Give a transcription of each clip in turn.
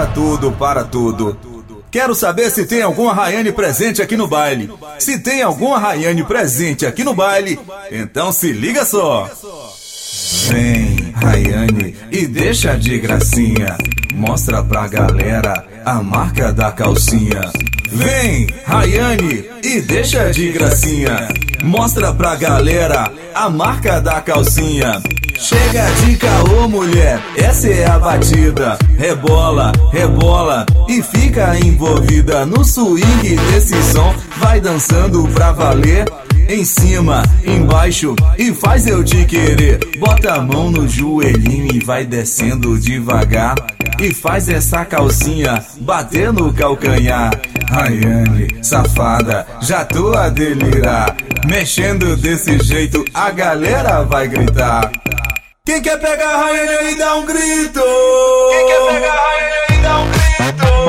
Para tudo, para tudo. Quero saber se tem alguma Rayane presente aqui no baile. Se tem alguma Rayane presente aqui no baile, então se liga só. Vem, Rayane, e deixa de gracinha. Mostra pra galera a marca da calcinha. Vem, Rayane, e deixa de gracinha. Mostra pra galera a marca da calcinha. Chega de caô, mulher, essa é a batida. Rebola, rebola e fica envolvida no swing desse som. Vai dançando pra valer. Em cima, embaixo e faz eu te querer. Bota a mão no joelhinho e vai descendo devagar. E faz essa calcinha bater no calcanhar. Rayane, safada, já tô a delirar. Mexendo desse jeito a galera vai gritar. Quem quer pegar a Rayane aí dá um grito. Quem quer pegar a Rayane aí dá um grito.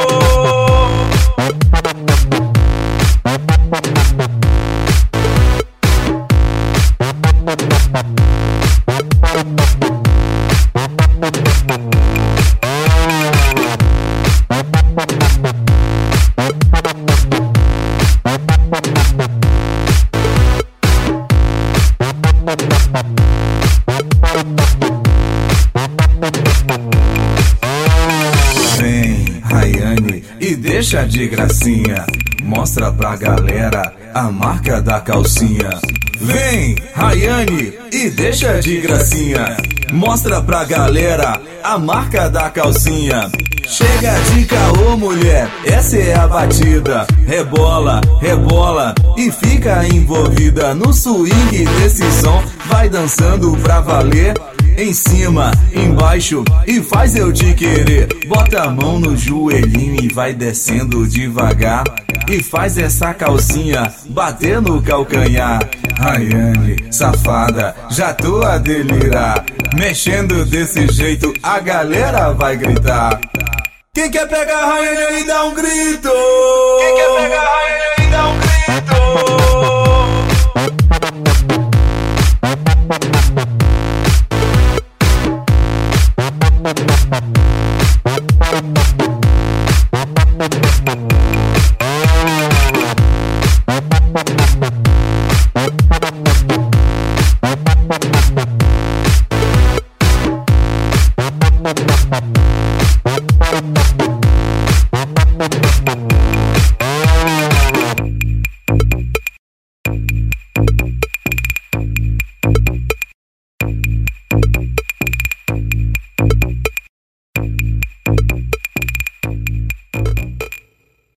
Vem, Rayane, e deixa de gracinha. Mostra pra galera a marca da calcinha. Vem, Rayane, e deixa de gracinha. Mostra pra galera a marca da calcinha. Chega de caô, mulher, essa é a batida. Rebola, rebola e fica envolvida no swing desse som. Vai dançando pra valer. Em cima, embaixo e faz eu te querer. Bota a mão no joelhinho e vai descendo devagar. E faz essa calcinha bater no calcanhar. Rayane, safada, já tô a delirar. Mexendo desse jeito a galera vai gritar. Quem quer pegar a Rayane aí dá um grito. Quem quer pegar a Rayane aí dá um grito. Bye.